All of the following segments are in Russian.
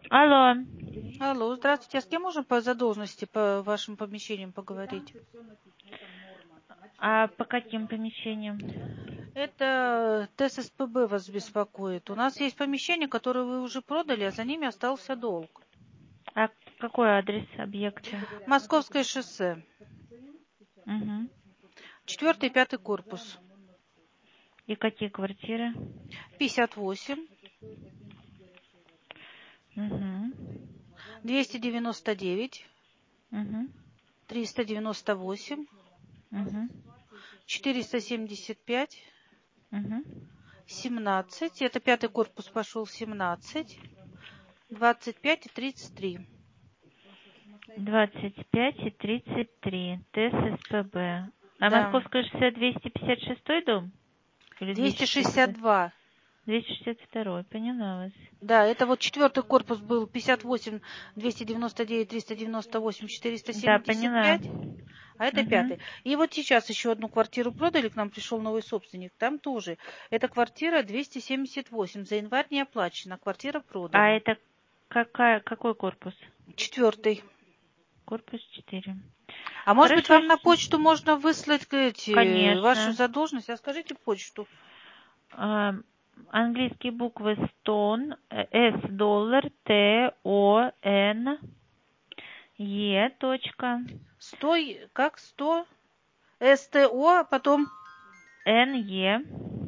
Алло, Алло, здравствуйте. А с кем можно по задолженности по вашим помещениям поговорить? а по каким помещениям? Это ТССПБ вас беспокоит. У нас есть помещения, которые вы уже продали, а за ними остался долг. А какой адрес объекта? Московское шоссе. Угу. 4-й, 5-й корпус. И какие квартиры? 58, Угу. 299, Угу. 398, Угу. 475, Угу. 17. Это 5-й корпус пошел 17, 25 и 33. 25 и 33. ТССПБ. А Да. Московское шоссе 256 дом? Или 262? 262. 262. Поняла вас. Да, это вот 4-й корпус был 58, 299, 398, Да, поняла. 475, а это Угу. 5-й. И вот сейчас еще одну квартиру продали, к нам пришел новый собственник, там тоже. Это квартира 278, за январь не оплачена, квартира А продана. это какой корпус? 4-й. Корпус 4. А может быть, Хорошо, вам на почту можно выслать вашу конечно. задолженность? А скажите почту. Английские буквы Stone, S доллар, T, O, N, E, точка, Как 100? СТО, потом N, E,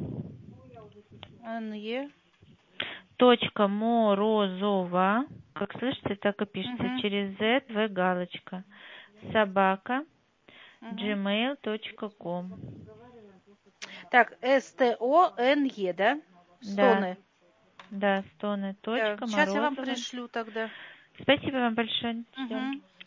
НЕ. точка, Морозова, как слышите, так и пишется, Угу, через Z, V, галочка, собака, угу. gmail.com. Так, СТОНЕ, да? Да, Стоны. да, Стоны, Да, точка, сейчас я вам Морозова. пришлю тогда. Спасибо вам большое. Ждем. Угу.